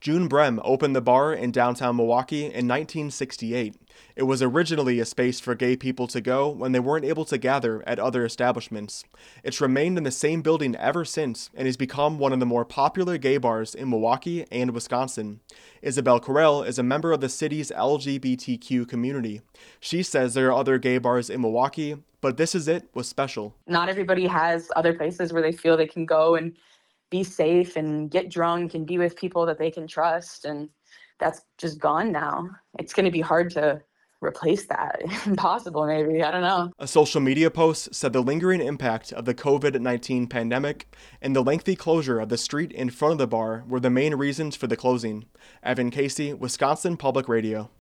June Brem opened the bar in downtown Milwaukee in 1968. It was originally a space for gay people to go when they weren't able to gather at other establishments. It's remained in the same building ever since and has become one of the more popular gay bars in Milwaukee and Wisconsin. Isabel Carell is a member of the city's LGBTQ community. She says there are other gay bars in Milwaukee, but This Is It was special. Not everybody has other places where they feel they can go and be safe and get drunk and be with people that they can trust. And that's just gone now. It's going to be hard to replace that. Impossible, maybe. I don't know. A social media post said the lingering impact of the COVID-19 pandemic and the lengthy closure of the street in front of the bar were the main reasons for the closing. Evan Casey, Wisconsin Public Radio.